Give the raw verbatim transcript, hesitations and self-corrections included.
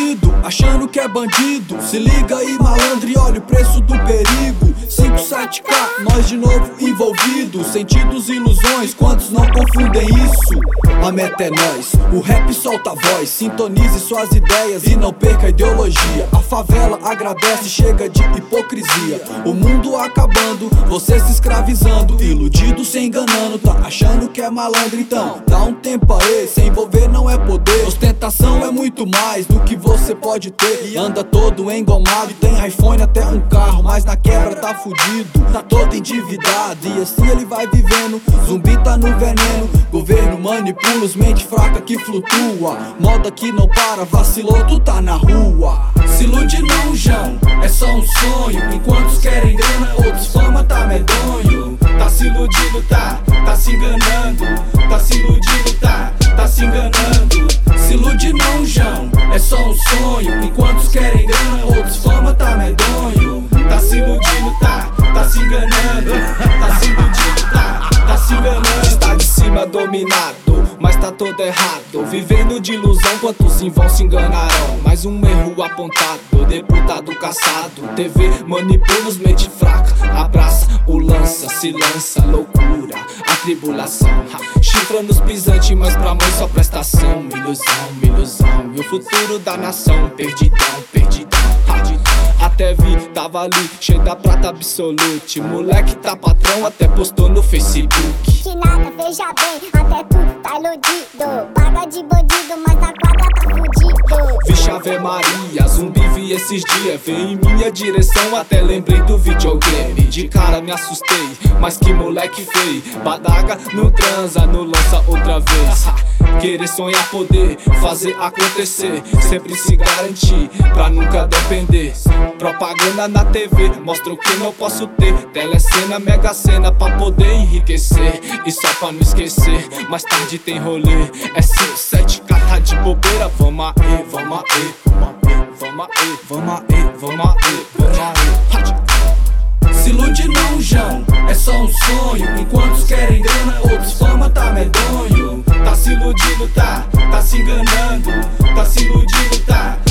iludido, achando que é bandido. Se liga aí, malandro, e olha o preço do perigo. Cinco, sete K, nós de novo envolvidos. Sentidos, ilusões, quantos não confundem isso? A meta é nós, o rap solta a voz. Sintonize suas ideias e não perca a ideologia. A favela agradece, chega de hipocrisia. O mundo acabando, você se escravizando. Iludido, se enganando, tá achando que é malandro. Então, dá um tempo aí, se envolver não é poder. Ostentação é muito mais do que você pode ter. E anda todo engomado e tem iPhone até um carro, mas na quebra tá fudido, tá todo endividado. E assim ele vai vivendo, zumbi tá no veneno. Governo manipula os mente fraca que flutua. Moda que não para, vacilou, tu tá na rua. Se ilude não, João, é só um sonho. Enquanto querem grana, outros fama tá medonho. Tá se iludindo, tá, tá se enganando. Tá se iludindo, tá, tá se enganando. Se ilude não, João, é só um sonho. Enquanto querem grana, outros fama tá medonho. Tá se iludindo, tá, tá se enganando. Tá se iludindo, tá, tá se enganando. Está de cima dominado, mas tá todo errado. Vivendo de ilusão, quantos em vão se enganarão. Mais um erro apontado, deputado caçado. T V manipula os mente fraca, abraça o lança, se lança, loucura, a tribulação. Ha. Chifra nos pisantes, mas pra mãe só prestação. Ilusão, ilusão, e o futuro da nação. Perdidão, perdidão, perdidão. Até vi, tava ali, cheio da prata absolute. Moleque tá patrão, até postou no Facebook. Que nada, veja bem, até tu tá iludido. Paga de bandido, mas na quadra tá fudido. Vixe Ave Maria, zumbi vi esses dias. Veio em minha direção, até lembrei do videogame. De cara me assustei, mas que moleque feio. Badaga não transa, não lança outra vez. Querer sonhar, poder fazer acontecer. Sempre se garantir, pra nunca depender. Propaganda na T V, mostra o que não posso ter. Telecena, mega cena, pra poder enriquecer. E só pra não esquecer, mais tarde tem rolê. É cinco, sete K, tá de bobeira. Vamos aí, vamos aí, vamos aí, vamos aí, vamos aí, vamos aí, vamos aí. Se ilude não, João, é só um sonho. Enquanto querem grana, outros fama tá medonho. Tá se iludindo, tá, tá se enganando. Tá se iludindo, tá,